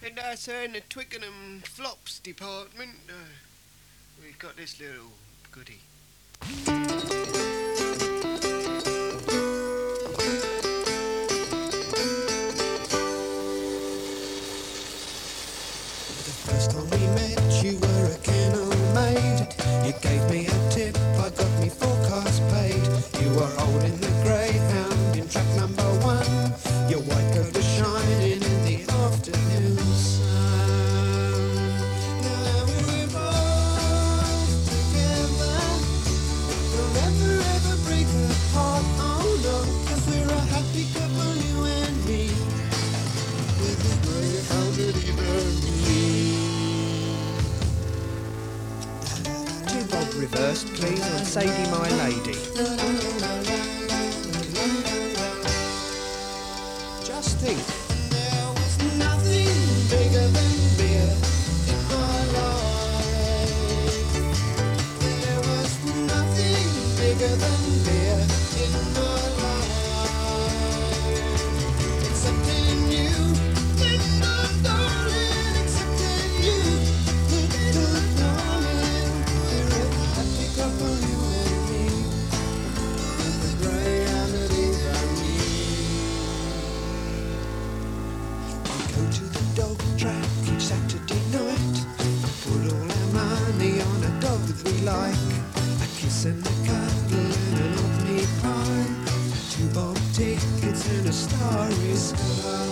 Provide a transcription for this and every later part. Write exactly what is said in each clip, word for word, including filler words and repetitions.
And uh, sir, in the Twickenham flops department, uh, we've got this little goodie. The first time we met, you were a kennel maid. You gave me a tip, I got me four cars paid. You were holding the greyhound in track number one. Your white coat was shining in the afternoon sun. Now we're both together. We'll never ever break apart, oh no. 'Cause we're a happy couple, you and me. With the greyhound at either knee. Two bob reverse, please, on Sadie My Lady. Just think, there was nothing bigger than beer in my life. There was nothing bigger than beer in my life. Except in you, little darling, except in you, little darling. We're a happy couple, you and me, with the greyhound at either knee. We go to the dog track each Saturday night. Put all our money on a dog that we like. A kiss and a cuddle and an old meat pie. Two bob tickets and a starry sky.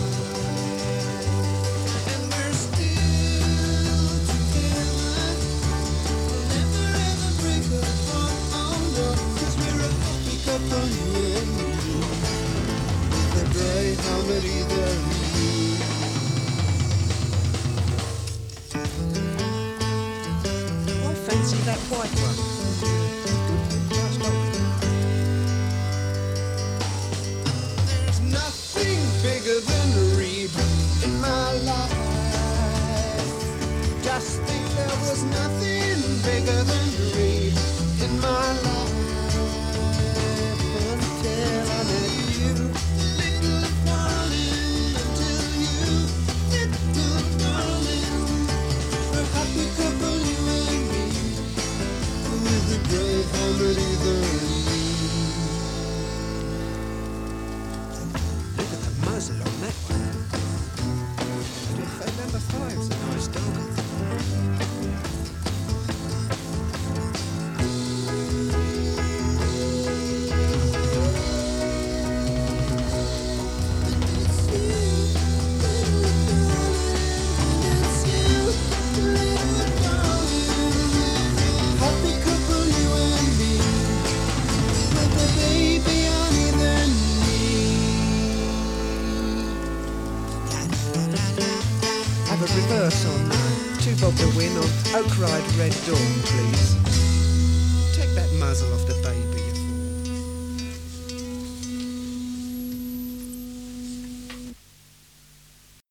And we're still together. We'll never ever break apart, oh no. 'Cause we're a happy couple, you and me. With the greyhound at either knee. I fancy that white one. Nice dog. There's nothing bigger than a reed in my life. Just think there was nothing bigger than a reed in my life. Until I met you, little darling, until you, little darling. We're a happy couple, you and me, with the greyhound at either knee. Look at the muzzle on that one. That number five's a nice dog. Happy couple, you and me, with a baby on either knee. Have a reverse on uh, two bob to win on Oak Ride Red Dawn, please. Take that muzzle off the baby.